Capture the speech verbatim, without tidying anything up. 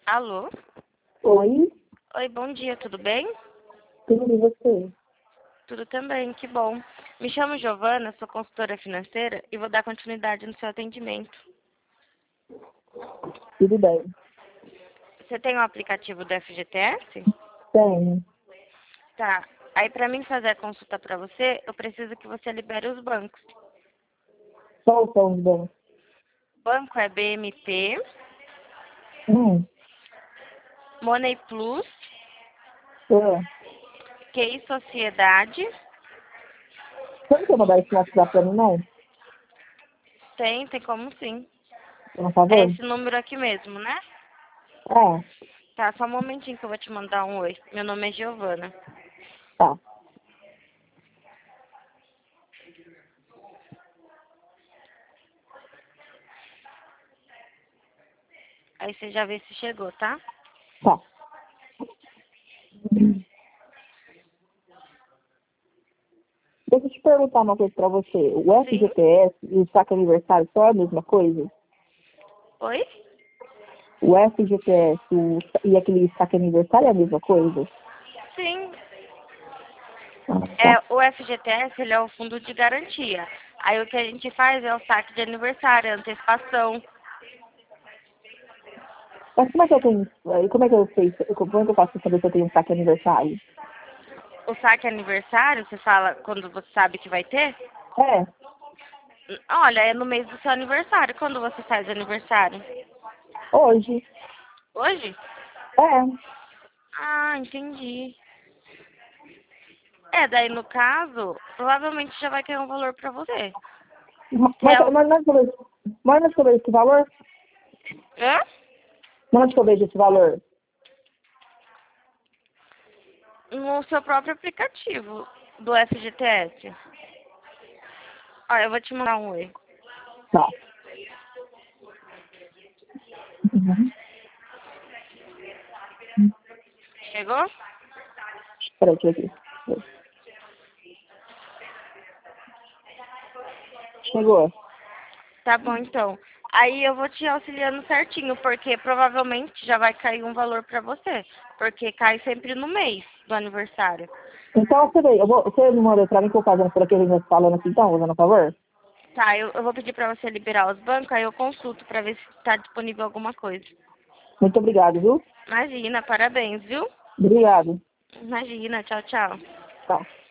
Alô? Oi, Oi, bom dia, tudo bem? tudo bem você? Tudo também, que bom. Me chamo Giovana, sou consultora financeira e vou dar continuidade no seu atendimento. Tudo bem. Você tem o aplicativo do F G T S? Tenho. Tá. Aí, para mim fazer a consulta para você, eu preciso que você libere os bancos. Qual são os bons? Banco é B M P, Hum. Money Plus, É. Q I Sociedade, Você não quer mandar esse WhatsApp pra mim, não? tem, tem como sim. Por É favor? esse número aqui mesmo, né? É. Tá, só um momentinho que eu vou te mandar um oi. Meu nome é Giovana. Tá. Aí você já vê se chegou, tá? Tá. Deixa eu te perguntar uma coisa pra você. O Sim. F G T S e o saque aniversário são a mesma coisa? Oi? O F G T S o, e aquele saque aniversário é a mesma coisa? Sim. Ah, É, tá. o F G T S, ele é o fundo de garantia. Aí o que a gente faz é o saque de aniversário, antecipação. Mas como é que eu tenho. Como é que eu sei? Como é que eu faço pra saber se eu tenho um saque aniversário? O saque aniversário, você fala quando você sabe que vai ter? É. Olha, é no mês do seu aniversário. Quando você faz aniversário? Hoje. Hoje? É. Ah, entendi. É, daí no caso, provavelmente já vai cair um valor pra você. Mas, Que é o... mas, mas, mas, mas onde que eu vejo esse valor? Hã? Onde que eu vejo esse valor? No seu próprio aplicativo do F G T S. Ó, eu vou te mandar um oi. Tá. Uhum. Chegou? Peraí, deixa eu ver. Chegou. Tá bom, então. Aí eu vou te auxiliando certinho, porque provavelmente já vai cair um valor pra você. Porque cai sempre no mês do aniversário. Então, você vê, eu vou, você me manda pra mim que eu fazendo por aqui, a gente falando aqui, então, fazendo um favor? Tá, eu, eu vou pedir pra você liberar os bancos, aí eu consulto pra ver se tá disponível alguma coisa. Muito obrigado, viu? Imagina, parabéns, viu? Obrigado. Imagina, tchau, tchau. Tchau.